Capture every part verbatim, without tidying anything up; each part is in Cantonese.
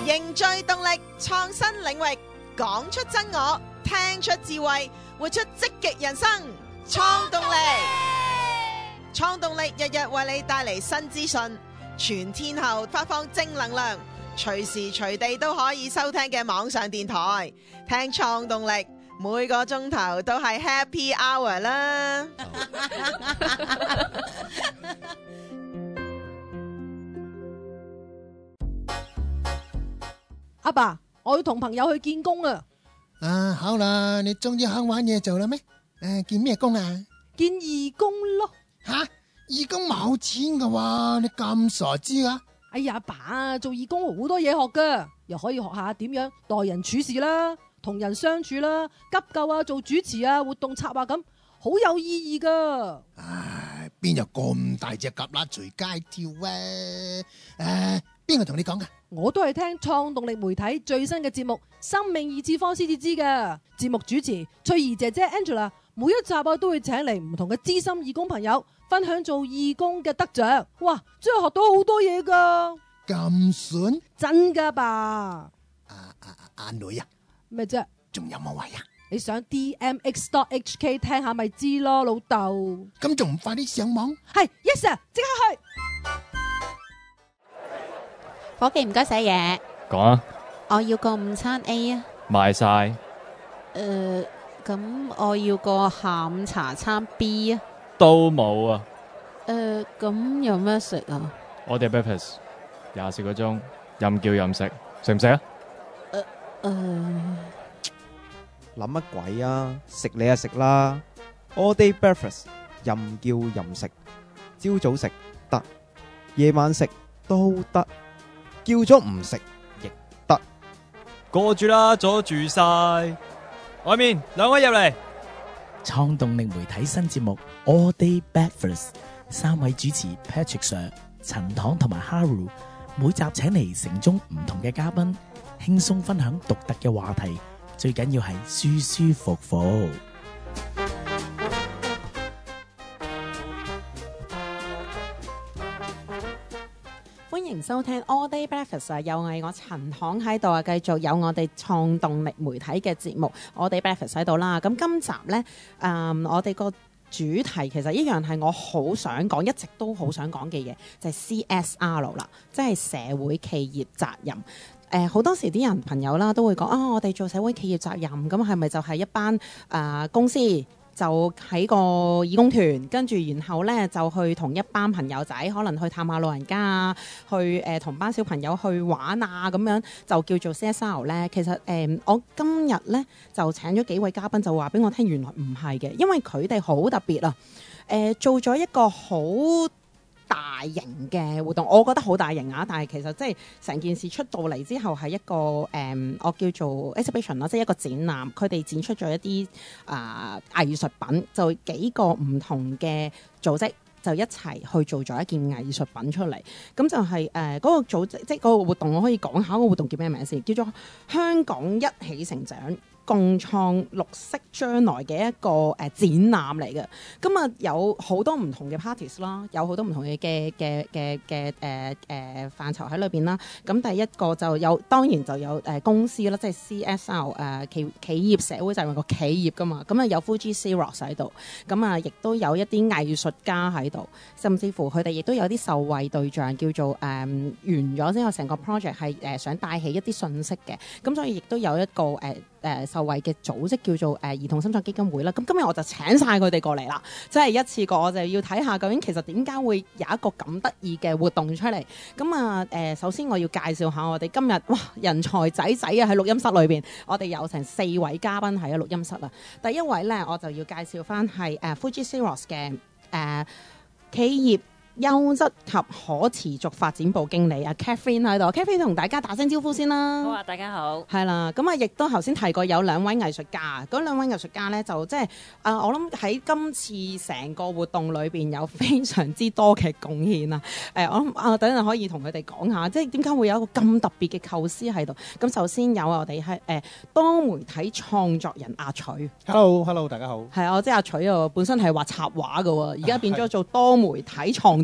凝聚動力，創新領域，講出真我，聽出智慧，活出積極人生。創動力，創動力日日為你帶嚟新資訊，全天候發放正能量，隨時隨地都可以收聽嘅網上電台。聽創動力，每個鐘頭都係 Happy Hour 啦。 阿爸，我要同朋友去見工啊！ 啊，好啦，你終於肯玩嘢做啦咩？誒，見咩工啊？ 見義工咯。 吓，義工冇錢噶喎，你咁傻知啊？ 哎呀，阿爸，做義工好多嘢學噶，又可以學下點樣待人處事啦，同人相處啦，急救啊，做主持啊，活動策劃咁，好有意義噶。 唉，邊有咁大隻蛤乸隨街跳啊？誒，邊個同你講噶？ 我都係聽創動力媒體最新嘅節目《生命二次方》先至知噶。節目主持翠兒姐姐 Angela 每一集啊都會請嚟唔同嘅資深義工朋友分享做義工嘅得獎。哇，真係學到好多嘢噶。 咁筍？ 真噶吧？ 阿阿阿女啊？ 咩啫？ 仲有冇位啊？ 你上 D M X dot H K 聽下咪知咯，老豆。 咁仲唔快啲上網？ 係 Yes sir，即刻去。 伙計唔該寫嘢。 講啊。 我要個午餐 A 啊。 賣晒。 誒、呃，咁我要個下午茶餐 B 啊。 都冇啊。 誒、呃，咁有咩食啊？ 我哋 breakfast 廿四個鐘，任叫任食，食唔食啊？ 誒誒， 諗乜鬼啊？食你就食啦 ，all day breakfast，任叫任食，朝早食得，夜晚食都得，叫咗唔食亦得。 過住啦，阻住晒。外面兩位入嚟。 創動力媒體新節目 All Day Breakfast， 三位主持 Patrick Sir、陳棠同埋 Haru， 每集請嚟城中唔同嘅嘉賓，輕鬆分享獨特嘅話題，最緊要係舒舒服服。 歡迎收聽 All Day Breakfast 啊！又係我陳棠喺度啊，繼續有我哋創動力媒體嘅節目 All Day Breakfast 喺度啦。咁今集呢，嗯、我哋個主題其實一樣係我好想講，一直都好想講嘅嘢，就係、是、C S R 啦，即係社會企業責任。誒、呃、好多時啲人朋友啦都會講啊，我哋做社會企業責任，咁係咪就係一班誒、呃、公司？就喺個義工團，跟住然後咧就去同一班朋友仔，可能去探下老人家啊，去誒同、呃、班小朋友去玩啊，咁樣就叫做 C S R 咧。其實誒、呃，我今日咧就請咗幾位嘉賓，就話俾我聽，原來唔係嘅，因為佢哋好特別啊。誒、呃，做咗一個好大型嘅活動，我覺得好大型啊！但係其實即係成件事出到嚟之後係一個誒、嗯，我叫做 exhibition 啦，即係一個展覽。佢哋展出咗一啲啊、呃、藝術品，就幾個唔同嘅組織就一齊去做咗一件藝術品出嚟。咁就係誒嗰個組織，即係嗰個活動，我可以講下嗰個活動叫咩名先？叫做香港一起成長，共創綠色將來嘅一個誒、呃、展覽嚟嘅。咁啊有好多唔同嘅 parties 啦，有好多唔同嘅嘅嘅嘅嘅誒誒範疇喺裏邊啦。咁第一個就有當然就有誒、呃、公司啦，即係 C S R 誒、呃、企企業社會責任個企業噶嘛。咁啊有 Fuji Xerox 喺度，咁啊亦都有一啲藝術家喺度，甚至乎佢哋亦都有啲受惠對象叫做誒、呃、完咗之後，成個 project 係誒、呃、想帶起一啲信息嘅。咁所以亦都有一個誒。呃誒受惠嘅組織叫做誒、呃、兒童心臟基金會啦，咁今日我就請晒佢哋過嚟啦，即係一次過我就要睇下究竟其實點解會有一個咁得意嘅活動出嚟。咁啊誒，首先我要介紹下我哋今日哇人才仔仔啊喺錄音室裏邊，我哋有成四位嘉賓喺錄音室啊。第一位咧，我就要介紹翻係誒 Fuji Xerox 嘅誒、呃、企業優質及可持續發展部經理啊 Catherine 喺度 ，Catherine 同大家打聲招呼先啦。 好啊，大家好。 係啦，咁啊，亦都頭先提過有兩位藝術家，嗰兩位藝術家咧就即係啊，我諗喺今次成個活動裏邊有非常之多嘅貢獻啊。誒、呃，我諗啊，等陣可以同佢哋講下，即係點解會有一個咁特別嘅構思喺度。咁首先有我哋係誒多媒體創作人阿徐。 Hello，Hello， 大家好。 係啊，我即係阿徐啊，本身係畫插畫嘅喎，而家變咗做多媒體創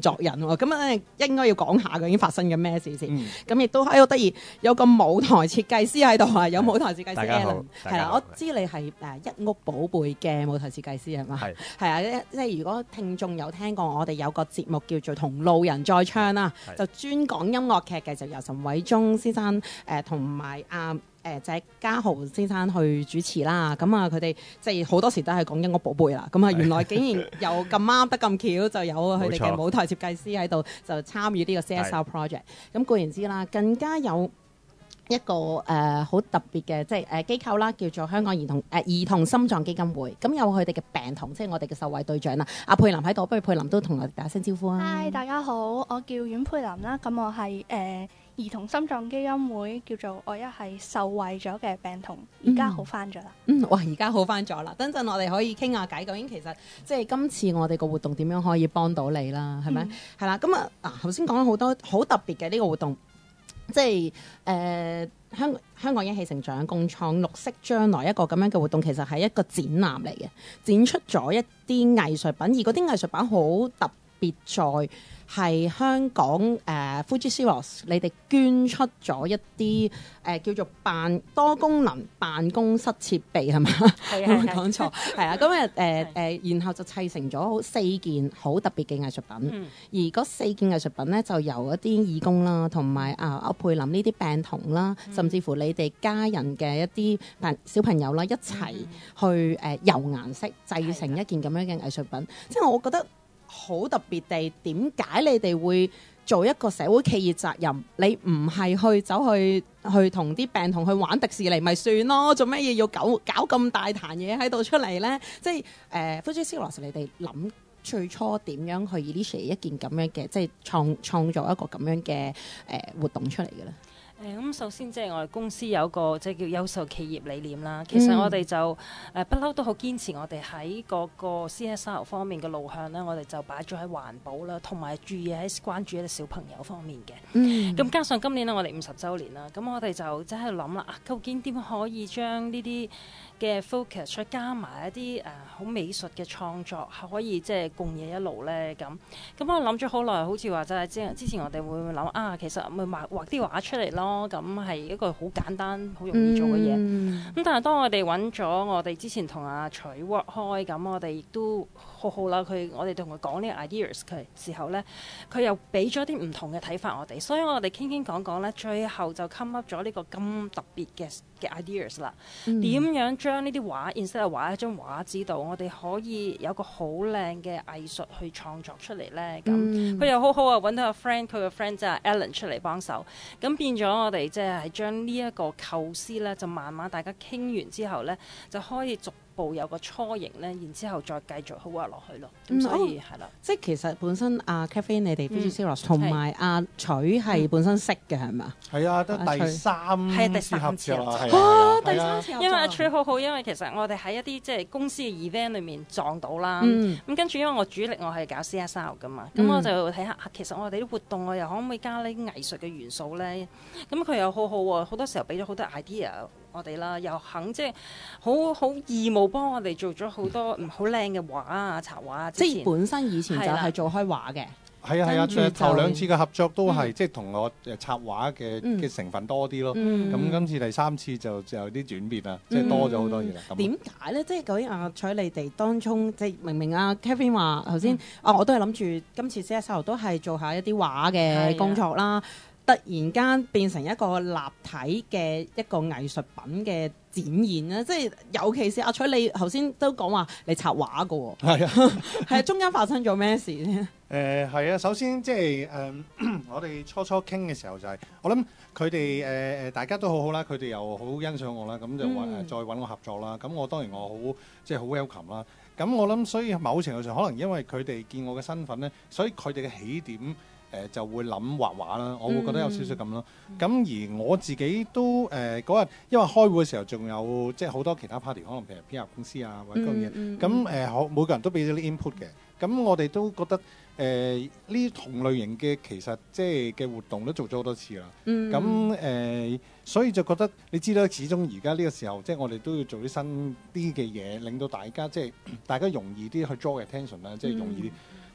作人喎，咁啊應該要講下究竟發生緊咩事先。 嗯咁亦都喺好得意，有個舞台設計師喺度啊，有舞台設計師大家好 Alan， 大家好係啦，我知你係誒一屋寶貝嘅舞台設計師係嘛？ 係係啊，即係如果聽眾有聽過我哋有個節目叫做《同路人再唱》啦， 係就專講音樂劇嘅，就由陳偉忠先生誒同埋阿誒謝家豪先生去主持啦。咁啊，佢哋即係好多時都係講音樂寶貝啦。咁啊，原來竟然又咁啱得咁巧，就有佢哋嘅冇錯舞台設計師喺度就參與呢個 C S R project。咁固然之啦，更加有一個誒好、特別嘅即係誒機構啦，叫做香港兒童誒、呃、兒童心臟基金會。咁有佢哋嘅病童，即係我哋嘅受惠對象啦。阿佩林喺度，不如佩林都同我哋打聲招呼啊！ 嗨，大家好，我叫阮佩林啦。咁我係誒、呃、兒童心臟基金會叫做我一係受惠咗嘅病童，而家好翻咗啦。 嗯，哇！而家好翻咗啦。等陣我哋可以傾下偈，究竟其實即係今次我哋個活動點樣可以幫到你啦？係咪？係啦、咁啊嗱，頭先講咗好多好特別嘅呢個活動。即係誒、呃、香香港一起成長共創綠色將來一個咁樣嘅活動，其實係一個展覽嚟嘅，展出咗一啲藝術品，而嗰啲藝術品好特別在係香港誒、呃、Fuji Xerox 你哋捐出咗一啲誒、呃、叫做辦多功能辦公室設備係嘛？ 係有冇講錯？係啊，咁誒誒誒，然後就砌成咗四件好特別嘅藝術品， 嗯而嗰四件藝術品咧就由一啲義工啦，同埋啊阿佩林呢啲病童啦， 嗯甚至乎你哋家人嘅一啲朋小朋友啦，一齊去誒、呃、油顏色製成一件咁樣嘅藝術品，即係我覺得好特別地，點解你哋會做一個社會企業責任？你唔係去走去去同啲病童去玩迪士尼咪算咯？做咩嘢要搞搞咁大壇嘢喺度出嚟咧？即係誒 Fuji Xerox 你哋諗最初點樣去 initiate 一件咁樣嘅，即係創創造一個咁樣嘅誒、呃、活動出嚟嘅咧？ 誒咁首先即係我哋公司有個即係叫優秀企業理念啦。其實我哋就誒不嬲都好堅持我哋喺嗰個 C S R 方面嘅路向咧，我哋就擺咗喺環保啦，同埋注意喺關注一啲小朋友方面嘅。 嗯咁加上今年咧我哋五十週年啦，咁我哋就即係喺度諗啦，啊究竟點可以將呢啲嘅 focus 再加埋一啲誒好美術嘅創作，係可以即係共冶一路咧咁。咁我諗咗好耐，好似話就係之之前我哋會諗啊，其實咪畫畫啲畫出嚟咯。咁係一個好簡單、好容易做嘅嘢。咁、 嗯但係當我哋揾咗我哋之前同阿徐 work 開，咁我哋亦都好好啦。佢我哋同佢講呢個 ideas 嘅時候咧，佢又俾咗啲唔同嘅睇法我哋。所以我哋傾傾講講咧，最後就 come up 咗呢個咁特別嘅嘅 ideas 啦。點、 嗯樣將呢啲畫 instead 係畫喺張畫紙度，我哋可以有個好靚嘅藝術去創作出嚟咧？咁佢、 嗯又好好啊，揾到個 friend，佢個 friend 即係 Alan 出嚟幫手，咁變咗我哋即係將呢一個構思咧，就慢慢大家傾完之後咧，就可以逐步有個雛形咧，然之後再繼續好 work 落去咯。咁、 嗯所以哦係啦。 即係其實本身阿 Catherine 你哋 Fuji Xerox 同係埋阿徐係本身識嘅係嘛？ 係啊，得第阿徐三係第次合三次作啦， 合作係啊， 第係啊三次合作因為阿 Tree 好好，因為其實我哋喺一啲即係公司嘅 event 裏面撞到啦。咁、 嗯跟住因為我主力我係搞 C S R 噶嘛，咁、 嗯我就睇下啊其實我哋啲活動我又可唔可以加呢啲藝術嘅元素咧？咁佢又好好喎，好多時候俾咗好多 idea 我哋啦，又肯即係好好義務幫我哋做咗好多唔好靚嘅畫啊、插畫啊。之前即係本身以前就係啦係做開畫嘅。 係啊係啊， 跟住就頭兩次嘅合作都係嗯即係同我誒插畫嘅嗯嘅成分多啲咯。 嗯咁今次第三次就就有啲轉變啦，即係多咗好多嘢啦。咁點解咧？即係究竟阿彩你哋當中，即係明明阿 Kevin 話頭嗯先，啊我都係諗住今次 C S R 都係做下一啲畫係啊嘅工作啦。突然間變成一個立體嘅一個藝術品嘅展現啦，即係尤其是阿彩你頭先都講話你插畫嘅喎， 係啊。 係啊，中間發生咗咩事咧？ 誒係啊，首先即係誒，我哋初初傾嘅時候就係、我諗佢哋誒誒大家都好好啦，佢哋又好欣賞我啦，咁就話、 嗯再揾我合作啦。咁我當然我好即係好 welcome 啦。咁我諗所以某程度上可能因為佢哋見我嘅身份咧，所以佢哋嘅起點誒、呃、就會諗畫畫啦。我會覺得有少少咁咯。咁、而我自己都誒嗰日因為開會嘅時候仲有即係好多其他 party，可能譬如 P R 公司啊或者嗰樣嘢。 嗯咁誒，好、每個人都俾咗啲 input 嘅。咁我哋都覺得誒呢同類型嘅其實即係嘅活動都做咗好多次啦。 嗯咁誒、呃所以就覺得你知啦，始終而家呢個時候，即係我哋都要做啲新啲嘅嘢，令到大家即係大家容易啲去 draw attention 啦，即係容易啲。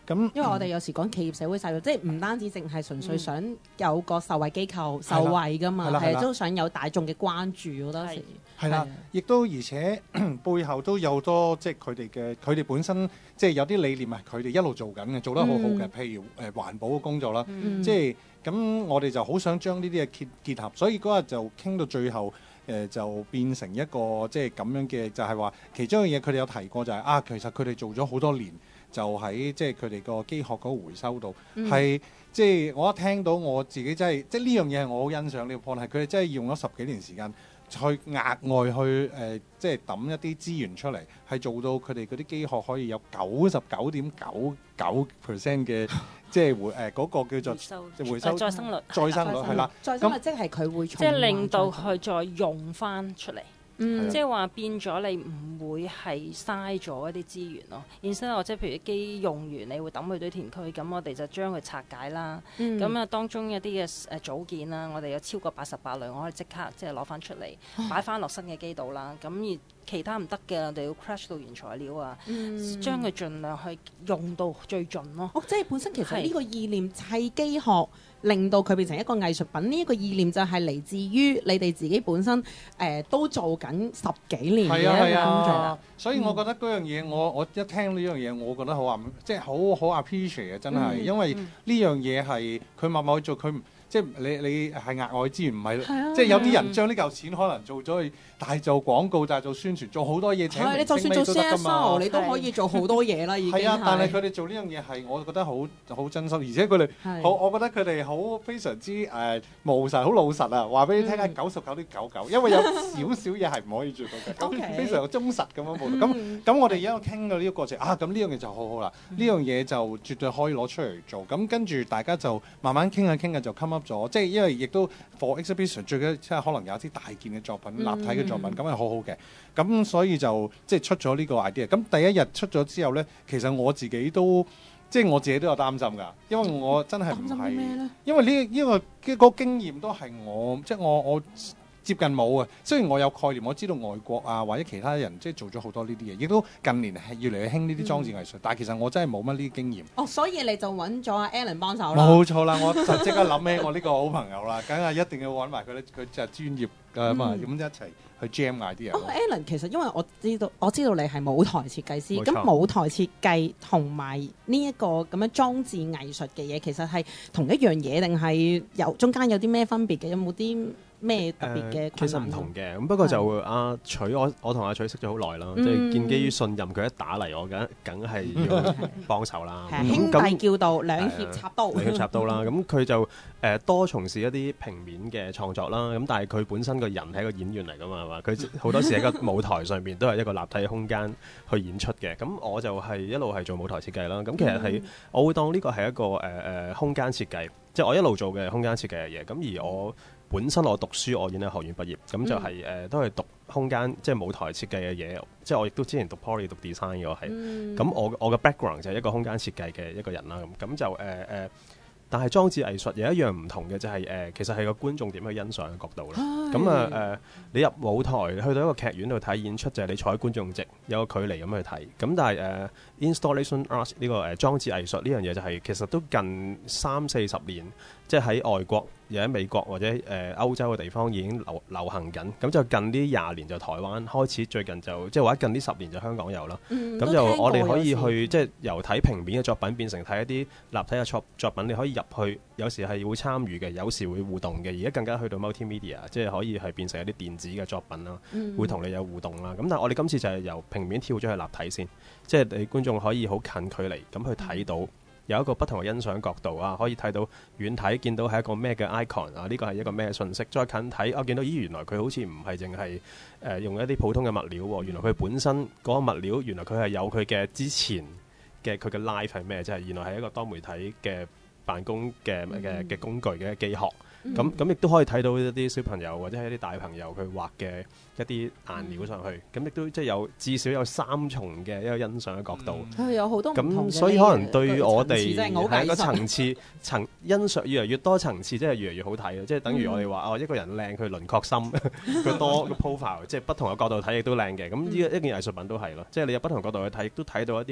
咁因為我哋有時講企業社會責任，即係唔單止淨係純粹想有個受惠機構受惠噶嘛，係都想有大眾嘅關注好多時。 係啦，亦都而且背後都有多即係佢哋嘅佢哋本身即係有啲理念係佢哋一路做緊嘅，做得好好嘅。嗯、譬如誒、呃、環保嘅工作啦，嗯、即係咁我哋就好想將呢啲嘢結結合，所以嗰日就傾到最後誒、呃、就變成一個即係咁樣嘅，就係、是、話其中一樣嘢佢哋有提過就係、是、啊，其實佢哋做咗好多年，就喺即係佢哋個機殼嗰個回收度係。嗯即係我一聽到我自己真係，即係呢樣嘢係我好欣賞呢個 point，係佢哋真係用咗十幾年時間去額外去誒、呃，即係抌一啲資源出嚟，係做到佢哋嗰啲機殼可以有九十九點九九 percent 嘅即係回誒嗰個叫做回收再生率， 再生率係啦， 再生率即係佢會即係令到佢再用翻出嚟。 嗯、 即係話變咗你唔會係嘥咗一啲資源咯。instead 我即係譬如機用完，你會抌去堆填區，咁我哋就將佢拆解啦。咁啊、嗯、當中一啲嘅誒組件啦，我哋有超過八十八類，我可以即刻即係攞翻出嚟，擺翻落新嘅機度啦。咁而其他唔得嘅，我哋要 crash 到原材料啊，嗯、將佢盡量去用到最盡咯。 哦，即係本身其實呢個意念砌機殼，令到佢變成一個藝術品。呢、這、一個意念就係嚟自於你哋自己本身誒、呃、都做緊十幾年嘅一個工作。 啊啊、所以我覺得嗰樣嘢，我我一聽呢樣嘢，我覺得好啊，即係好好 appreciate 嘅，真係，嗯、因為呢樣嘢係佢默默去做，佢即係你你係額外資源，唔係、啊、即係有啲人將呢嚿錢可能做咗去大做廣告、大做宣傳、做好多嘢請明星，你就算做 C S R， 你都可以做好多嘢啦。已經係啊，但係佢哋做呢樣嘢係，我覺得好好真心，而且佢哋好，我覺得佢哋好非常之誒、呃、務實，好老實啊！話俾你聽下，九十九點九九，因為有少少嘢係唔可以做到嘅，咁非常忠實咁樣報導。咁咁我哋而家傾嘅呢個過程啊，咁呢樣嘢就好好啦，呢樣嘢就絕對可以攞出嚟做。咁跟住大家就慢慢傾下傾下就 come up 咗，即係因為亦都 for exhibition 最緊即係可能有啲大件嘅作品、立體嘅作品，咁係好好嘅。咁所以就即係出咗呢個 idea。咁第一日出咗之後咧，其實我自己都即係我自己都有擔心㗎，因為我真係唔係，因為呢呢個嘅個經驗都係我即係我我。接近冇啊！雖然我有概念，我知道外國啊或者其他人即係做咗好多呢啲嘢，亦都近年係越嚟越興呢啲裝置藝術。嗯、但係其實我真係冇乜呢啲經驗。 哦，所以你就揾咗阿 Alan 幫手啦。 冇錯啦，我就即刻諗起我呢個好朋友啦，梗係一定要揾埋佢咧，佢就係專業㗎嘛，咁、嗯、一齊去 jam 埋啲人。 哦 Alan 其實因為我知道我知道你係舞台設計師，咁錯舞台設計同埋呢一個咁樣裝置藝術嘅嘢，其實係同一樣嘢定係有中間有啲咩分別嘅？有冇啲咩特別嘅、呃？ 其實唔同嘅，咁不過就阿取我我同阿取識咗好耐啦，即係、嗯、建基於信任，佢一打嚟我梗梗係要幫手啦。 兄弟叫到兩肋插刀， 兩肋插刀啦。咁佢就誒、呃、多從事一啲平面嘅創作啦。咁但係佢本身個人係一個演員嚟㗎嘛，係嘛？佢好多時喺個舞台上邊都係一個立體空間去演出嘅。咁我就係一路係做舞台設計啦。咁其實係、嗯、我會當呢個係一個誒誒、呃、空間設計，即係我一路做嘅空間設計嘅嘢。咁而我本身我讀書，我演藝學院畢業，咁就係、是、誒、嗯呃、都係讀空間，即係舞台設計嘅嘢。即係我亦都之前讀 Poly 讀 design 嘅我係，咁、嗯、我我嘅 background 就係一個空間設計嘅一個人啦。咁咁就誒誒、呃呃，但係裝置藝術有一樣唔同嘅就係、是、誒、呃，其實係個觀眾點去欣賞嘅角度啦。咁啊誒，你入舞台去到一個劇院度睇演出，就係、是、你坐喺觀眾席有個距離咁去睇。咁但係誒、呃、installation art 呢、這個誒、呃、裝置藝術呢樣嘢就係、是、其實都近三四十年，即係喺外國。又喺美國或者誒、呃、歐洲嘅地方已經流流行緊，咁就近呢廿年就台灣開始，最近就即係或者近呢十年就香港有啦。咁、嗯、就我哋可以去即係由睇平面嘅作品變成睇一啲立體嘅作作品，你可以入去，有時係會參與嘅，有時會互動嘅。而家更加去到 multimedia，即係可以係變成一啲電子嘅作品啦，嗯、會同你有互動啦。咁但係我哋今次就係由平面跳咗去立體先，即係你觀眾可以好近距離咁去睇到。嗯有一個不同嘅欣賞角度啊，可以睇到遠睇見到係一個咩嘅 icon 啊，呢個係一個咩信息。再近睇，我見到咦，原來佢好似唔係淨係誒用一啲普通嘅物料喎，原來佢本身嗰個物料，原來佢係有佢嘅之前嘅佢嘅 life 係咩？即係原來係一個多媒體嘅辦公嘅嘅嘅工具嘅機殼。咁咁亦都可以睇到一啲小朋友或者係一啲大朋友佢畫嘅一啲顏料上去，咁亦都即係有至少有三重嘅一個欣賞嘅角度。 佢、嗯、有好多唔同嘅。咁所以可能對於我哋係一個層次層欣賞越嚟越多層次，即係越嚟越好睇。即係等於我哋話、嗯、哦，一個人靚佢輪廓深，佢多個 profile，即係不同嘅角度睇亦都靚嘅。咁呢一件藝術品都係咯，即係你有不同角度去睇，亦都睇到一啲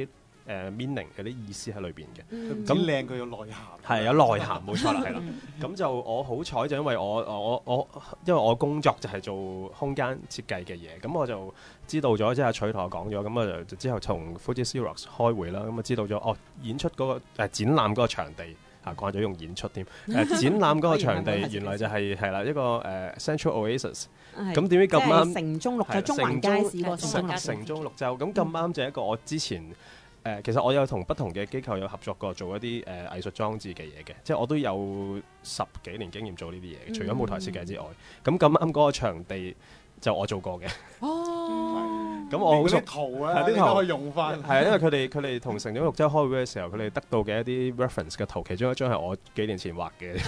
誒 meaning 有啲意思喺裏邊嘅。 唔咁止靚，佢有內涵。 係有內涵，冇錯啦，係啦。咁就我好彩就因為我我我因為我工作就係做空間設計嘅嘢，咁我就知道咗，即係阿取同我講咗，咁我就之後同 Fuji Xerox 開會啦，咁啊知道咗哦，演出嗰、嗰個誒、呃、展覽嗰個場地啊，慣咗用演出添。誒、呃、展覽嗰個場地原來就係係啦一個誒、呃、Central Oasis。咁點知咁啱城中綠洲中環街市個城城中綠洲，咁咁啱就係一個我之前。誒、呃，其實我有同不同嘅機構有合作過，做一啲誒、呃、藝術裝置嘅嘢嘅，即係我都有十幾年經驗做呢啲嘢，除咗舞台設計之外，咁咁啱嗰個場地就我做過嘅。 哦， 咁我好熟啲圖啊，啲圖可以用翻。 係啊，因為佢哋佢哋同城中綠洲開會嘅時候，佢哋得到嘅一啲 reference 嘅圖，其中一張係我幾年前畫嘅。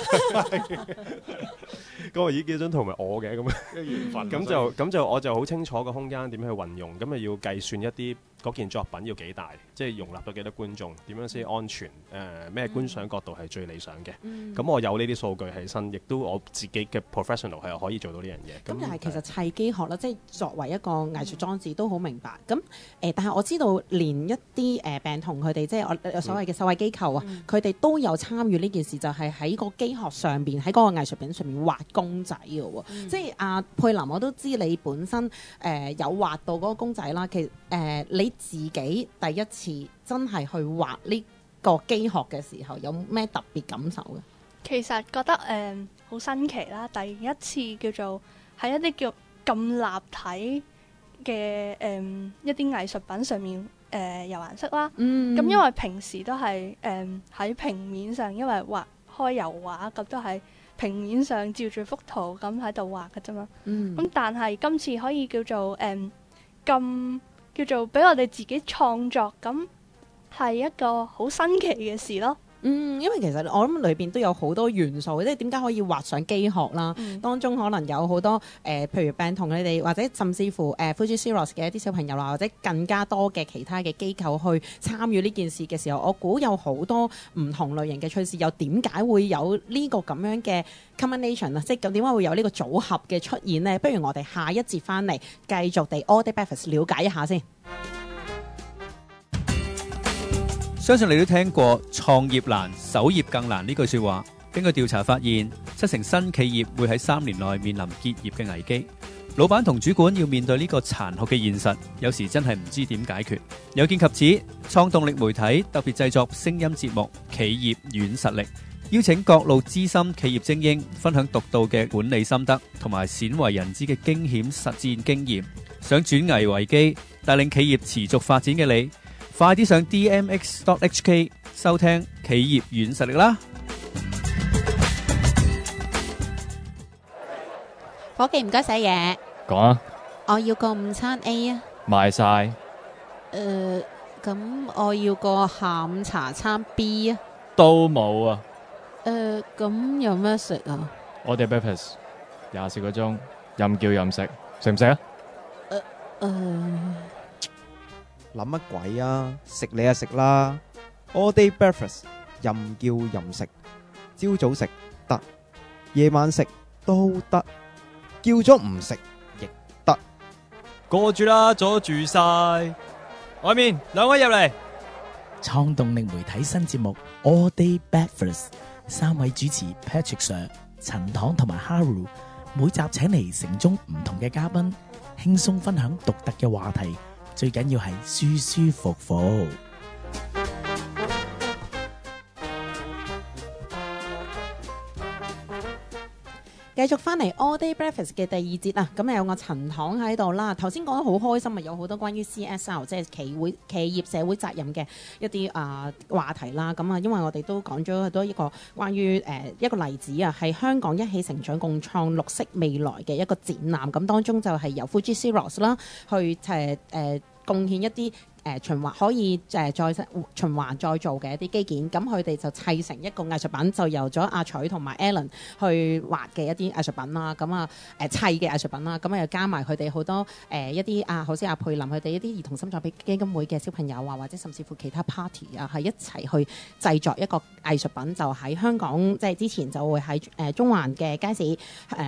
咁我咦幾張圖咪我嘅咁樣？緣分。咁就咁就我就好清楚個空間點去運用，咁啊要計算一啲嗰件作品要幾大，即係容納到幾多觀眾，點樣先安全？誒、呃、咩觀賞角度係最理想嘅？咁、嗯、我有呢啲數據喺身，亦都我自己嘅 professional 係可以做到呢樣嘢。 咁但係其實砌機學啦，即係作為一個藝術裝置都好明白。咁誒、呃，但係我知道連一啲誒、呃、病童佢哋即係我所謂嘅受惠機構啊，佢哋、嗯、都有參與呢件事，就係喺個機學上邊喺嗰個藝術品上面畫公仔嘅喎。嗯、即係阿佩林，我都知你本身誒、呃、有畫到嗰個公仔啦。其實誒、呃、你自己第一次真係去畫呢個機學嘅時候，有咩特別感受嘅？ 其實覺得誒好、呃、新奇啦，第一次叫做喺一啲叫咁立體嘅誒、呃、一啲藝術品上面誒油顏色啦。咁、嗯、因為平時都係誒喺平面上，因為畫開油畫咁都係平面上照住幅圖咁喺度畫嘅啫嘛。咁、嗯、但係今次可以叫做誒咁。呃叫做俾我哋自己創作，咁係一個好新奇嘅事咯。 嗯，因為其實我諗裏邊都有好多元素，即係點解可以畫上機學啦？嗯、當中可能有好多誒、呃，譬如病童你哋，或者甚至乎誒、呃、Fuji Xerox 嘅一啲小朋友啦，或者更加多嘅其他嘅機構去參與呢件事嘅時候，我估有好多唔同類型嘅趣事。又點解會有呢個咁樣嘅 combination 啊？即係咁點解會有呢個組合嘅出現呢？不如我哋下一節翻嚟繼續地 All Day Breakfast 了解一下先。 相信你都聽過創業難，守業更難呢句說話。經過調查發現，七成新企業會喺三年內面臨結業嘅危機。老闆同主管要面對呢個殘酷嘅現實，有時真係唔知點解決。有見及此，創動力媒體特別製作聲音節目《企業軟實力》，邀請各路資深企業精英分享獨到嘅管理心得同埋鮮為人知嘅驚險實戰經驗。想轉危為機，帶領企業持續發展嘅你，快啲上 D M X dot H K 收聽企業軟實力啦！ 伙計唔該寫嘢， 講啊！ 我要個午餐 A 啊， 賣晒。 誒、呃，咁我要個下午茶餐 B 啊， 都冇啊！ 誒、呃，咁有咩食啊？ 我哋 breakfast 廿四個鐘，任叫任食，食唔食啊？ 誒誒、呃。 諗乜鬼啊！食你啊食啦 ，all day breakfast 任叫任食，朝早食得，夜晚食都得，叫咗唔食亦得。 過住啦，阻住晒。外面兩位入嚟。 創動力媒體新節目 All Day Breakfast， 三位主持 Patrick Sir、陳棠同埋 Haru， 每集請嚟城中唔同嘅嘉賓，輕鬆分享獨特嘅話題。最緊要係舒舒服服。 繼續翻嚟 All Day Breakfast 嘅第二節啊，咁有個陳棠喺度啦。頭先講得好開心啊，有好多關於 C S R 即係企會企業社會責任嘅一啲啊、呃、話題啦。咁啊，因為我哋都講咗好多一個關於誒、呃、一個例子啊，係香港一起成長共創綠色未來嘅一個展覽。咁當中就係由 Fuji Xerox 啦去誒誒、呃、貢獻一啲。誒循環可以誒再循環再做嘅一啲基建，咁佢哋就砌成一個藝術品，就由咗阿取同埋 Alan 去畫嘅一啲藝術品啦。咁啊誒砌嘅藝術品啦，咁啊又加埋佢哋好多誒、呃、一啲啊，好似阿佩林佢哋一啲兒童心臟病基金會嘅小朋友啊，或者甚至乎其他 party 啊，係一齊去製作一個藝術品，就喺香港即係之前就會喺誒中環嘅街市誒綠。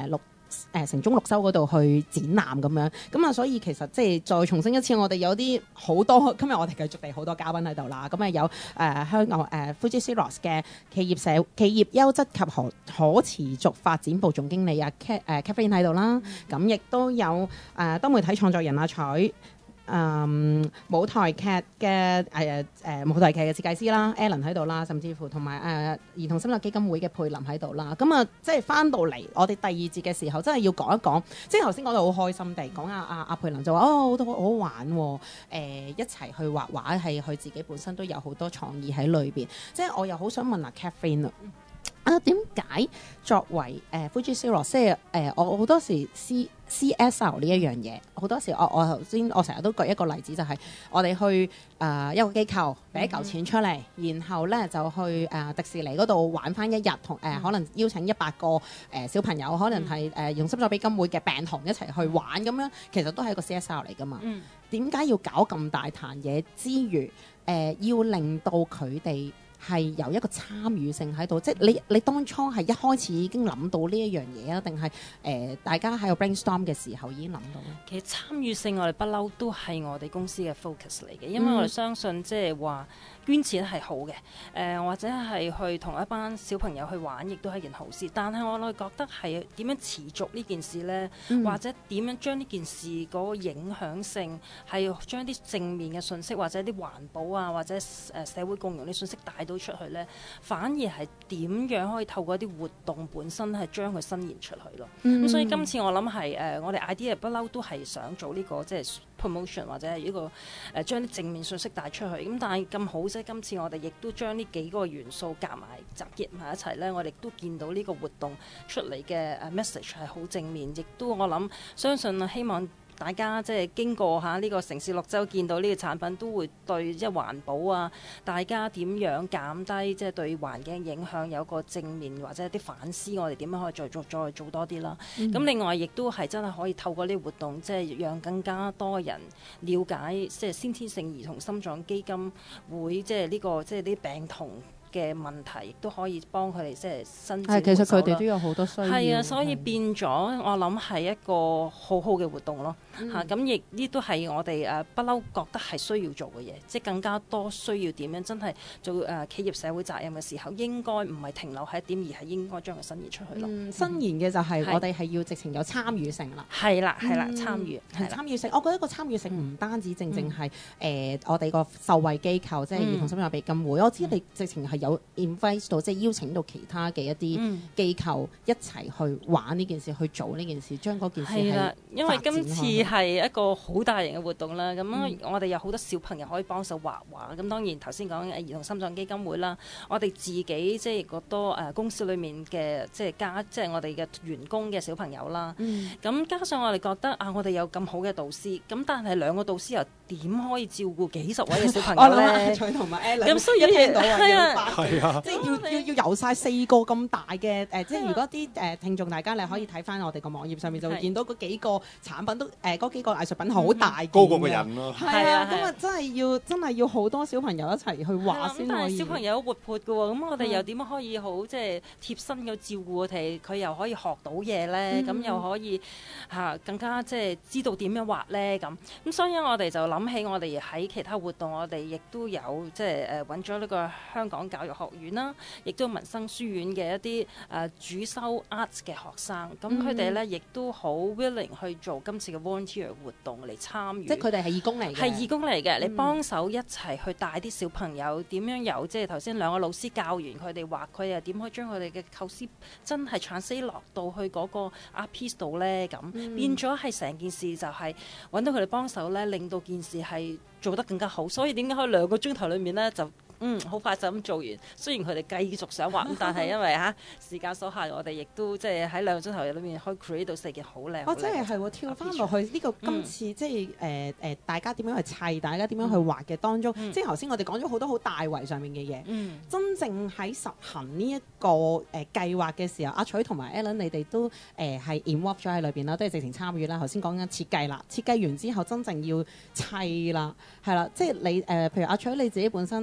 誒城中綠洲嗰度去展覽咁樣，咁啊所以其實即係再重申一次，我哋有啲好多今日我哋繼續地好多嘉賓喺度啦，咁啊有誒、呃、香港誒、呃、Fuji Xerox 嘅企業社企業優質及可可持續發展部總經理啊 Cat 誒 Catherine 喺度啦，咁亦都有誒、呃、多媒體創作人阿彩。嗯，舞台劇嘅誒誒舞台劇嘅設計師啦 ，Alan 喺度啦，甚至乎同埋誒兒童心理基金會嘅佩林喺度啦。咁啊，即係翻到嚟我哋第二節嘅時候，真係要講一講，即係頭先講到好開心地講阿阿阿佩林就話哦，好好好玩喎、哦呃，一齊去畫畫係佢自己本身都有好多創意喺裏邊。即係我又好想問阿 Catherine 啊。啊，點解作為誒、呃、Fuji Xerox 即係誒我好多時 C C S R 呢一樣嘢，好多時我我頭先我成日都舉一個例子，就係、是、我哋去誒、呃、一個機構俾一嚿錢出嚟，嗯、然後咧就去誒、呃、迪士尼嗰度玩翻一日，同誒、呃嗯、可能邀請一百個誒、呃、小朋友，可能係誒用心作比金會嘅病童一齊去玩咁樣，其實都係一個 C S R 嚟噶嘛。點解、嗯、要搞咁大壇嘢之餘，誒、呃、要令到佢哋係有一個參與性喺度，即係你你當初係一開始已經諗到呢一樣嘢啊，定係誒大家喺個 brainstorm 嘅時候已經諗到咧？ 其實參與性我哋不嬲都係我哋公司嘅 focus 嚟嘅，因為我哋相信即係話捐錢係好嘅，誒、呃、或者係去同一班小朋友去玩，亦都係件好事。但係我哋覺得係點樣持續呢件事呢？嗯、或者點樣將呢件事嗰個影響性係將啲正面嘅信息，或者啲環保啊，或者誒社會共融啲信息帶到出去呢？反而係點樣可以透過一啲活動本身係將佢伸延出去咯。咁、嗯、所以今次我諗係誒我哋 idea 不嬲都係想做呢、這個即係 promotion 或者係呢個誒、呃、將啲正面信息帶出去。咁但係咁好啫，今次我哋亦都將呢幾個元素夾埋集結埋一齊呢，我哋都見到呢個活動出嚟嘅誒 message 係好正面，亦都我諗相信啊，希望大家即係經過下呢個城市綠洲，見到呢個產品都會對即係環保啊，大家點樣減低即係對環境影響有個正面或者一啲反思，我哋點樣可以再做再做多啲啦。咁、嗯、另外亦都係真係可以透過呢個活動，即係讓更加多人了解即係先天性兒童心臟基金會即係呢個即係啲病童嘅問題，亦都可以幫佢哋即係伸展。 其實佢哋都有好多需要。 係啊，所以變咗我諗係一個好好嘅活動咯。嚇咁亦呢都係我哋誒不嬲覺得係需要做嘅嘢，即係更加多需要點樣真係做誒、呃、企業社會責任嘅時候，應該唔係停留喺一點，而係應該將佢伸延出去咯。 嗯、伸延嘅就係我哋係要直情有參與性啦。 係啦，係啦，參與係參與性。我覺得個參與性唔單止正正係誒、嗯呃、我哋個受惠機構，即係兒童心臟病基金會。嗯、我知你直情係有 invite 到，即係邀請到其他嘅一啲機構一齊去玩呢件事，去做呢件事，將嗰件事係啦。 因為今次係一個好大型嘅活動啦，咁、嗯、我哋有好多小朋友可以幫手畫畫。咁當然頭先講嘅兒童心臟基金會啦，我哋自己即係好多誒公司裏面嘅即係家，即係我哋嘅員工嘅小朋友啦。咁、嗯、加上我哋覺得啊，我哋有咁好嘅導師，咁但係兩個導師又點可以照顧幾十位嘅小朋友咧？ 我諗阿翠同埋 Alan 咁所以聽到係啊，係啊，即係要要要遊晒四個咁大嘅誒、呃，即係如果啲誒、呃、聽眾大家你可以睇翻我哋個網頁上面就會見到嗰幾個產品都誒嗰、呃、幾個藝術品好大， 高過個人咯。 係啊，咁啊真係要真係要好多小朋友一齊去畫先可以。 但係小朋友活潑嘅喎，咁我哋又點樣可以好即係貼身咁照顧佢哋？佢又可以學到嘢咧，咁、嗯、又可以嚇、啊、更加即係知道點樣畫咧咁。咁所以我哋就諗起我哋喺其他活動，我哋亦都有即係誒揾咗呢個香港教育學院啦，亦都民生書院嘅一啲誒、呃、主修 arts 嘅學生，咁佢哋咧亦都好 willing 去做今次嘅 volunteer 活動嚟參與。 即係佢哋係義工嚟嘅。 係義工嚟嘅，嗯、你幫手一齊去帶啲小朋友點樣有即係頭先兩個老師教完佢哋畫，佢又點可以將佢哋嘅構思真係 translate 落到去嗰個 art piece 度咧？咁、嗯、變咗係成件事就係揾到佢哋幫手咧，令到件事係做得更加好。所以點解可以兩個鐘頭裡面咧就嗯好快就咁做完？雖然佢哋繼續想畫，咁但係因為嚇、啊、時間所限，我哋亦都即係喺兩個鐘頭裏面可以 create 到四件好靚。 哦，真係係喎，跳翻落去呢、呢個今次、嗯、即係誒誒，大家點樣去砌，大家點樣去畫嘅當中，嗯、即係頭先我哋講咗好多好大圍上面嘅嘢。嗯、真正喺實行呢一個誒計劃嘅時候，阿彩同埋 Alan 你哋都誒係 involve 咗喺裏邊啦，都係直情參與啦。頭先講緊設計啦，設計完之後真正要砌啦，係啦，即係你誒、呃，譬如阿彩你自己本身砌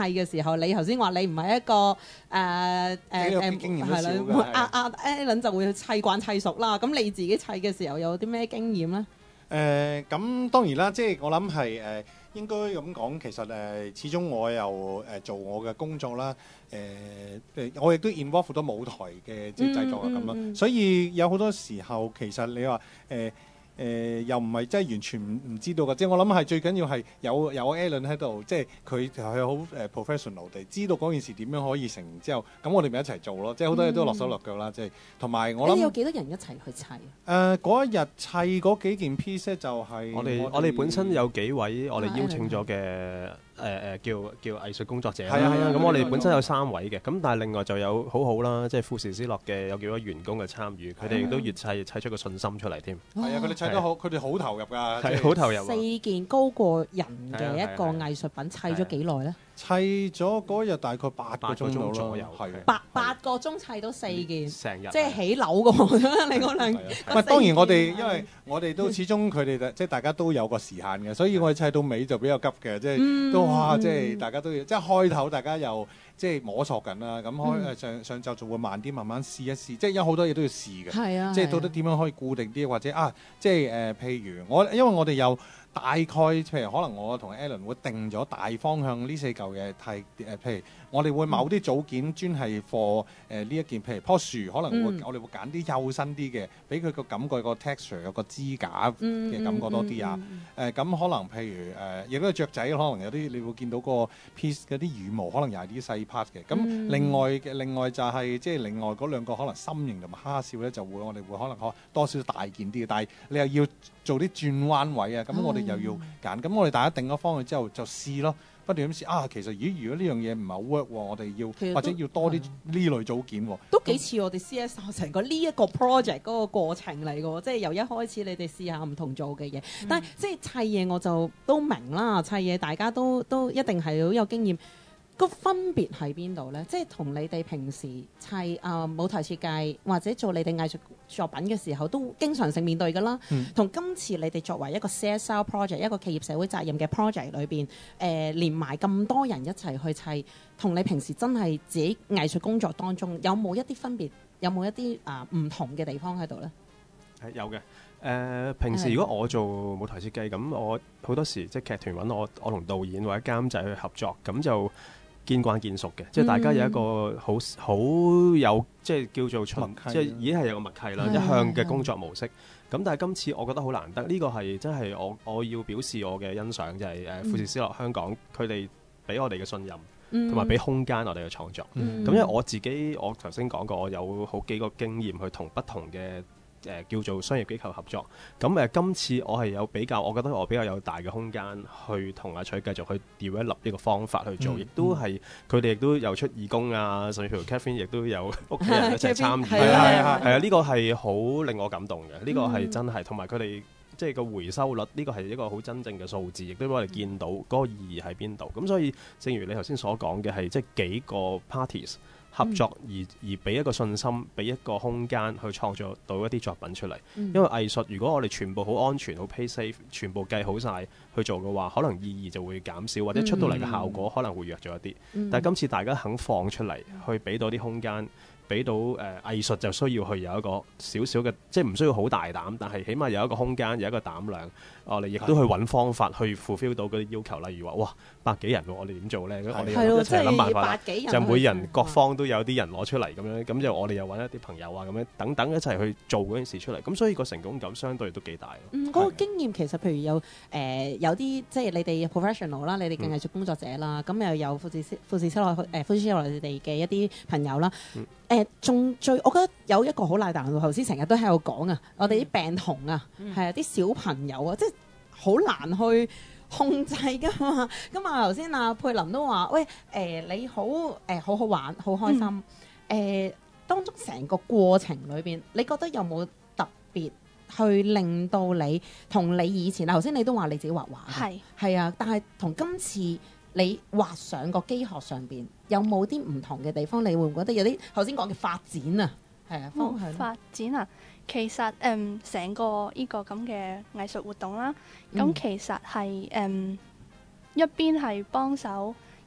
嘅時候，你頭先話你唔係一個誒誒誒經驗都係少㗎啦，阿阿 Alan 就會砌慣砌熟啦。咁你自己砌嘅時候有啲咩經驗咧？ 誒咁、當然啦，即係我諗係誒應該咁講，其實誒、呃、始終我又誒、呃、做我嘅工作啦，誒、呃、誒我亦都 involve 好多舞台嘅即係製作啊咁咯， 嗯嗯嗯所以有好多時候其實你話誒。呃誒、呃、又唔係真係完全唔唔知道嘅，即係我諗係最緊要係有有 Alan 喺度，即係佢係好誒 professional 地知道嗰件事點樣可以成之後，咁我哋咪一齊做咯，即係好多嘢都落手落腳啦，即係同埋我諗。 你有幾多人一齊去砌？ 誒嗰一日砌嗰幾件 piece 咧，就係我哋我哋本身有幾位我哋邀請咗嘅。誒誒、呃、叫叫藝術工作者啦， 係啊係啊， 咁我哋本身有三位嘅，咁但係另外就有好好啦，即係富時斯樂嘅有幾位員工嘅參與，佢哋亦都越砌砌出個信心出嚟添。 係啊，佢哋砌得好，佢哋好投入㗎， 係好投入。 四件高過人嘅一個藝術品砌咗幾耐咧？ 砌咗嗰日大概八個鐘到左右， 係八八個鐘砌到四件， 成日即係起樓㗎喎！你嗰兩， 唔係當然我哋因為我哋都始終佢哋即係大家都有個時限嘅，所以我哋砌到尾就比較急嘅，即係都哇！即係大家都要即係開頭大家又即係摸索緊啦，咁開誒上上晝就會慢啲，慢慢試一試，即係有好多嘢都要試嘅， 係啊， 即係到底點樣可以固定啲，或者啊，即係誒譬如我因為我哋有。大概譬如可能我同 Alan 會定咗大方向呢四嚿嘢係誒，譬如我哋會某啲組件專係 for 誒呢一件，譬如棵樹，可能會、嗯、我哋會揀啲幼身啲嘅，俾佢個感覺個 texture 有個支架嘅感覺多啲啊。誒咁、嗯嗯呃、可能譬如誒，亦都係雀仔，可能有啲你會見到個 piece 嗰啲羽毛，可能又係啲細 part 嘅。咁、嗯、另外嘅另外就係、是、即係另外嗰兩個可能心形同埋蝦笑咧，就會我哋會可能可多少少大件啲嘅，但係你又要做啲轉彎位啊，咁我哋又要揀，咁、嗯、我哋大家定咗方向之後就試咯，不斷咁試啊。其實如如果呢樣嘢唔係好 work，我哋要或者要多啲呢類組件喎， 都幾似我哋 C S R 成個呢一個 project 嗰個過程嚟嘅喎，即係由一開始你哋試下唔同做嘅嘢，嗯、但係即係砌嘢我就都明啦，砌嘢大家都都一定係好有經驗。個分別喺邊度呢？即係同你哋平時砌啊、呃、舞台設計或者做你哋藝術作品嘅時候，都經常性面對㗎啦。同、嗯、今次你哋作為一個 C S R project 一個企業社會責任嘅 project 裏邊，誒、呃、連埋咁多人一齊去砌，同你平時真係自己藝術工作當中有冇一啲分別？有冇一啲啊唔同嘅地方喺度呢？ 係有嘅。誒、呃、平時如果我做舞台設計，咁我好多時即係劇團揾我，我同導演或者監製去合作，咁就見慣見熟嘅，即係大家有一個好好有即係叫做循，即係已經係有個默契啦，一向嘅工作模式。咁但係今次我覺得好難得，呢、這個係真係我我要表示我嘅欣賞，就係、是、誒、呃、富士斯樂香港佢哋俾我哋嘅信任，同埋俾空間我哋嘅創作。咁、嗯、因為我自己我頭先講過，我有好幾個經驗去同不同嘅。誒、呃、叫做商業機構合作，咁誒、呃、今次我係有比較，我覺得我比較有大嘅空間去同阿取繼續去 develop 呢個方法去做，亦、嗯、都係佢哋亦都有出義工啊，甚至乎 Catherine 亦都有屋企人一齊參與，係啊係啊，係啊，呢個係好令我感動嘅，呢、呢個係真係，同埋佢哋即係個回收率，呢、呢個係一個好真正嘅數字，亦都俾我哋見到嗰個意義喺邊度。咁所以正如你頭先所講嘅係，即係幾個 parties。合作而而俾一個信心，俾一個空間去創造到一啲作品出嚟。嗯、因為藝術，如果我哋全部好安全、好 pay safe，全部計好晒去做嘅話，可能意義就會減少，或者出到嚟嘅效果可能會弱咗一啲。嗯、但係今次大家肯放出嚟，去俾到啲空間。俾到誒、呃、藝術就需要去有一個少少嘅，即係唔需要好大膽，但係起碼有一個空間，有一個膽量，我哋亦都去揾方法去 fulfill 到嗰啲要求。例如話，哇，百幾人喎，我哋點做咧？我哋一齊諗辦法啦，就每人各方都有啲人攞出嚟咁樣，咁就我哋又揾一啲朋友啊，咁樣等等一齊去做嗰件事出嚟。咁所以個成功感相對都幾大。 嗯，嗰、嗰個經驗其實譬如有誒、呃、有啲即係你哋 professional 啦，你哋嘅藝術工作者啦，咁、嗯、又有富士富士斯樂誒富士斯樂你哋嘅一啲朋友啦。嗯誒仲、呃、最，我覺得有一個好大難度，頭先成日都喺度講啊，我哋啲病童啊，係、嗯、啊，啲小朋友啊，即係好難去控制噶嘛。咁啊，頭先阿佩林都話：喂，誒、呃、你好，誒、呃、好好玩，好開心。誒、嗯呃、當中成個過程裏邊，你覺得有冇特別去令到你同你以前啊？頭先你都話你自己畫畫，係係啊，但係同今次。你畫上個機殼上邊有冇啲唔同嘅地方？你會唔會覺得有啲頭先講嘅發展啊？係啊，方向、嗯、 發展啊，其實誒成、嗯、個呢個咁嘅藝術活動啦，咁、嗯、其實係誒、嗯、一邊係幫手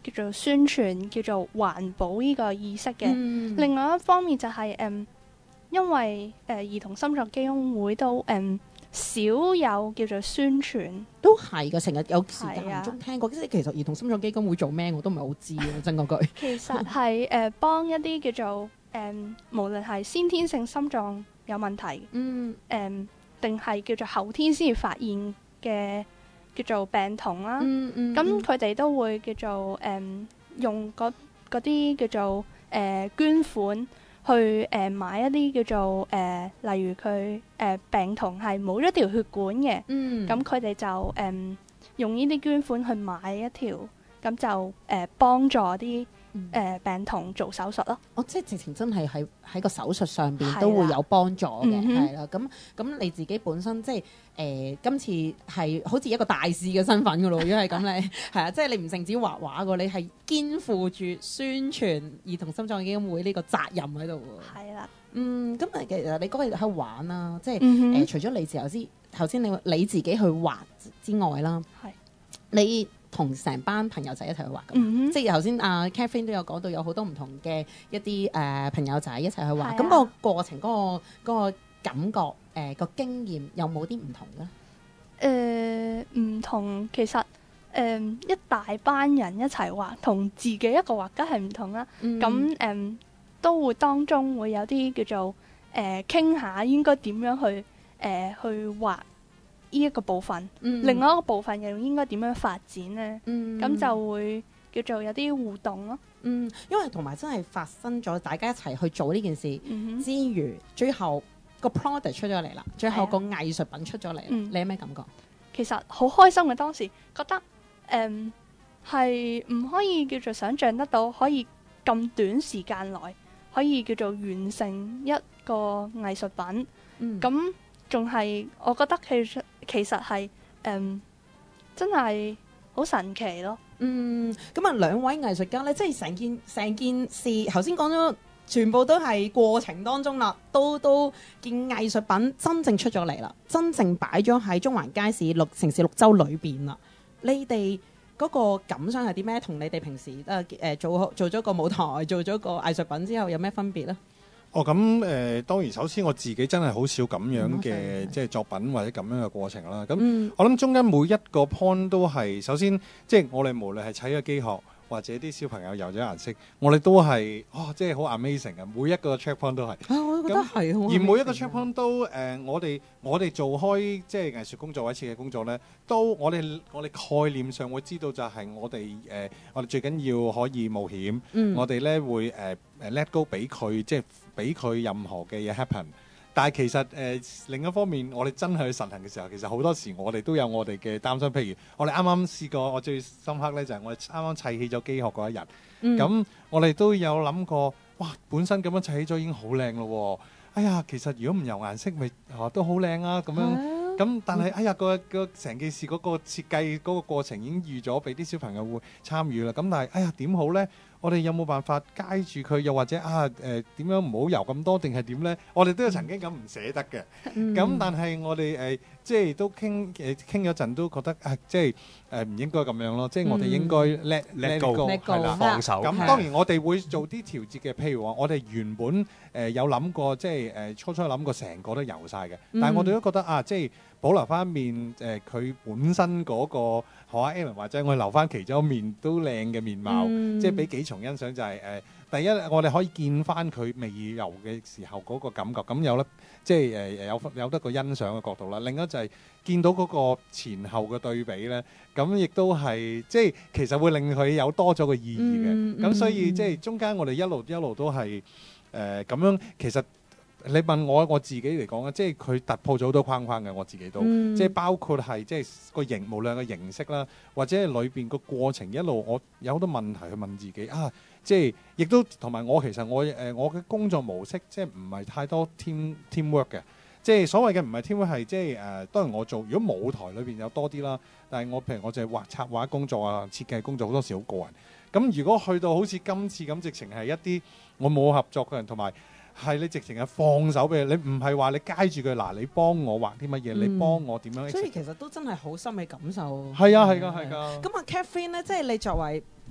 叫做宣傳叫做環保呢個意識嘅。 嗯另外一方面就係、誒，因為誒、呃、兒童心臟基金會都誒、嗯、少有叫做宣傳， 都係嘅，成日有時間係啊唔中聽過。即係其實兒童心臟基金會做咩我都唔係好知啊，真嗰句。 其實係誒、呃、幫一啲叫做誒、嗯，無論係先天性心臟有問題， 嗯誒定係叫做後天先至發現嘅叫做病童啦。 嗯嗯咁佢哋都會叫做誒、嗯、用嗰嗰啲叫做誒、呃、捐款去誒、呃、買一啲叫做誒、呃，例如佢誒、呃、病童係冇咗條血管嘅， 嗯咁佢哋就誒、嗯、用呢啲捐款去買一條，咁就誒、呃、幫助啲誒、呃、病童做手術咯。 哦，即係直情真係喺喺個手術上邊係啦都會有幫助嘅， 嗯哼係啦、咁咁你自己本身即係誒、呃今次係好似一個大使嘅身份噶咯，如果係咁你係啊，即係你唔淨止畫畫噶，你係肩負住宣傳兒童心臟基金會呢個責任喺度喎。 係啦。 嗯，咁啊，其實你嗰日喺度玩啦，即係誒、 嗯哼呃除咗你自頭先頭先你你自己去畫之外啦， 係你同成班朋友仔一齊去畫㗎嘛， 嗯哼即係頭先阿 Catherine 都有講到有好多唔同嘅一啲誒、呃朋友仔一齊去畫， 係啊咁、個過程嗰、個嗰、個感覺誒、個經驗有冇啲唔同咧？ 誒唔、同，其實誒、嗯一大班人一齊畫，同自己一個畫家係唔同啦。 嗯咁誒、嗯都會當中會有啲叫做誒傾下應該點樣去誒、呃去畫呢一個部分， 嗯另外一個部分又應該點樣發展呢？咁、 嗯就會叫做有啲互動咯。 嗯，因為同埋真係發生咗，大家一齊去做呢件事、 嗯哼之餘，最後個 product 出咗嚟啦，最後係啊個藝術品出咗嚟啦， 嗯你有咩感覺？ 其實好開心嘅，當時覺得誒係唔可以叫做想像得到，可以咁短時間內可以叫做完成一個藝術品。 嗯咁仲係我覺得其實其實係誒、嗯真係好神奇咯。 嗯，咁啊兩位藝術家咧，即係成件成件事，頭先講咗，全部都係過程當中啦，到到件藝術品真正出咗嚟啦，真正擺咗喺中環街市六城市綠洲裏邊啦。你哋嗰個感想係啲咩？同你哋平時誒誒、呃做做咗個舞台，做咗個藝術品之後有咩分別咧？ 哦，咁誒、呃、當然首先我自己真係好少咁樣嗯嘅即係作品或者咁樣嘅過程啦。咁、 嗯我諗中間每一個 point 都係首先即係我哋無論係砌個機殼或者啲小朋友油咗顏色，我哋都係哦，即係好 amazing 嘅，每一個 check point 都係。 啊，我覺得係好而每一個 amazing check point 都誒、呃我哋我哋做開即係藝術工作或者設計工作咧，都我哋我哋概念上會知道就係我哋誒、呃、我哋最緊要可以冒險， 嗯我哋咧會誒誒、呃、let go 俾佢，即係俾佢任何嘅嘢 happen。但係其實誒、呃、另一方面，我哋真係去實行嘅時候，其實好多時我哋都有我哋嘅擔心。譬如我哋啱啱試過，我最深刻咧就係我哋啱啱砌起咗機殼嗰一日，咁、 嗯我哋都有諗過，哇！本身咁樣砌起咗已經好靚咯喎。哎呀，其實如果唔油顏色，咪、啊、都好靚啊咁樣。咁但係哎呀，個個成件事嗰個設計嗰個過程已經預咗俾啲小朋友會參與啦。咁但係哎呀點好呢？我哋有冇辦法街住佢？又或者啊誒點樣唔好油咁多定係點呢？我哋都有曾經咁唔捨得嘅。咁、 嗯但係我哋誒、呃、即係都傾誒傾咗陣，都覺得啊即係誒唔應該咁樣咯。即係我哋應該 let Let let go， go 嗯 Let go， 係啦， 放手咁當然我哋會做啲調節嘅，譬如話我哋原本誒、呃有諗過，即係誒、呃初初諗過成個都油晒嘅， 嗯但係我哋都覺得啊，即係保留翻面誒佢、本身嗰、個學阿 Alan 或者我哋留翻其中一面都靚嘅面貌， 嗯即係俾幾重欣賞就係、誒、第一我哋可以見翻佢未油嘅時候嗰個感覺，咁有得即係誒有有得個欣賞嘅角度啦。另一就係見到嗰個前後嘅對比咧，咁亦都係即係其實會令佢有多咗個意義嘅。咁、 嗯所以嗯即係中間我哋一路一路都係誒咁樣，其實。你問我我自己嚟講咧，即係佢突破咗好多框框嘅，我自己都， 嗯即係包括係即係個形，無論個形式啦，或者係裏邊個過程一路，我有好多問題去問自己啊，即係亦都同埋我其實我誒、呃、我嘅工作模式即係唔係太多 team teamwork 嘅，即係所謂嘅唔係 teamwork 係即係誒、呃，當然我做如果舞台裏邊有多啲啦，但係我譬如我就係畫插畫工作啊、設計工作好多時好個人，咁如果去到好似今次咁，直情係一啲我冇合作嘅人同埋。係你直情係放手俾你，你唔係話你街住佢嗱，你幫我畫啲乜嘢， 嗯你幫我點樣？ 所以其實都真係好深嘅感受。 係啊係㗎係㗎。 咁啊，Catherine 咧，即係你作為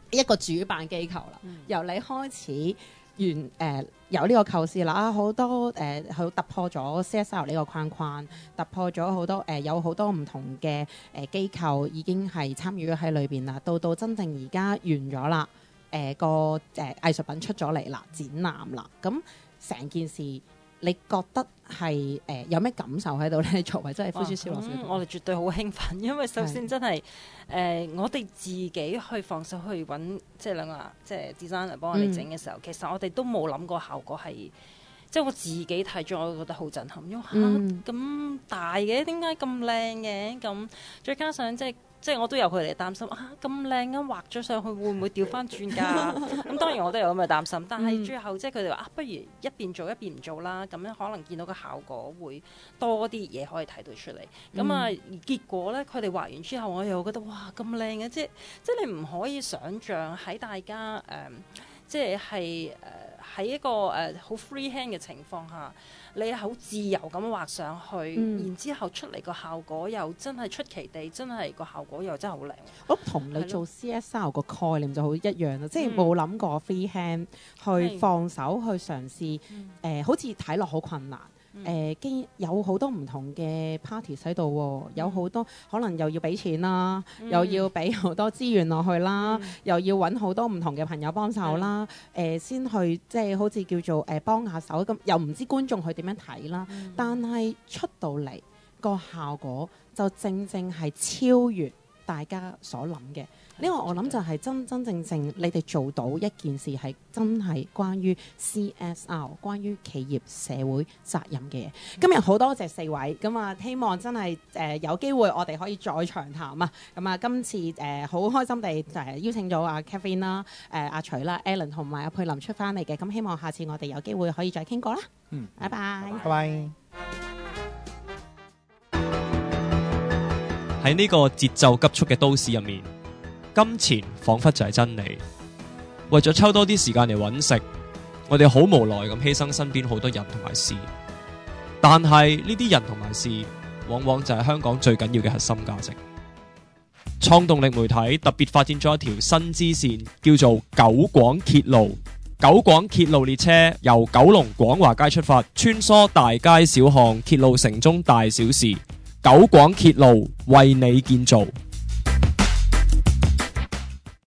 一個主辦機構啦，嗯、由你開始。完誒、呃、有呢個構思啦，啊好多誒佢、呃、突破咗 C S R 呢個框框，突破咗好多誒、呃、有好多唔同嘅誒、呃、機構已經係參與咗喺裏邊啦，到到真正而家完咗啦，誒、呃、個誒、呃、藝術品出咗嚟啦，展覽啦，咁成件事你覺得係誒、呃、有咩感受喺度咧？作為真係呼之欲出， 我哋絕對好興奮，因為首先真係誒、呃、我哋自己去放手去揾，即係兩個即係 designer 幫我哋整嘅時候，嗯、其實我哋都冇諗過效果係，即係我自己睇咗，我覺得好震撼，因為嚇咁、嗯啊、大嘅，點解咁靚嘅？咁再加上即係。即係我都有佢哋擔心啊，咁靚咁畫咗上去會唔會掉翻轉㗎？咁當然我都有咁嘅擔心，但係最後即係佢哋話啊，不如一邊做一邊唔做啦，咁樣可能見到個效果會多啲嘢可以睇到出嚟。咁啊、嗯，結果咧佢哋畫完之後，我又覺得哇咁靚嘅，即係即係你唔可以想像喺大家誒、呃，即係係誒喺一個誒好、呃、free hand 嘅情況下。你好自由咁畫上去，嗯、然之後出嚟個效果又真係出奇地，真係個效果又真係好靚。我同你做 C S R 個概念就好一樣啦，嗯、即係冇諗過 free hand 去放手去嘗試，誒、嗯呃、好似睇落好困難。誒、呃，經有好多唔同嘅 party 喺度喎，有好多可能又要俾錢啦，嗯、又要俾好多資源落去啦，嗯、又要揾好多唔同嘅朋友幫手啦，誒、嗯呃、先去即係好似叫做誒、呃、幫下手咁，又唔知觀眾去點樣睇啦，嗯、但係出到嚟個效果就正正係超越大家所諗嘅。呢個我諗就係真真正正你哋做到一件事係真係關於 C S R， 關於企業社會責任嘅嘢。嗯、今日好多謝四位，咁啊希望真係誒、呃、有機會我哋可以再長談啊！咁啊今次誒好、呃、開心地就係邀請咗阿 Kevin 啦、誒阿徐啦、Alan 同埋阿佩林出翻嚟嘅，咁希望下次我哋有機會可以再傾過啦。嗯，拜拜， 拜拜。 喺呢個節奏急速嘅都市入面，金錢彷彿就係真理。為咗抽多啲時間嚟揾食，我哋好無奈咁犧牲身邊好多人同埋事。但係呢啲人同埋事，往往就係香港最緊要嘅核心價值。創動力媒體特別發展咗一條新支線，叫做九廣鐵路。九廣鐵路列車由九龍廣華街出發，穿梭大街小巷，鐵路城中大小事。九廣鐵路為你建造。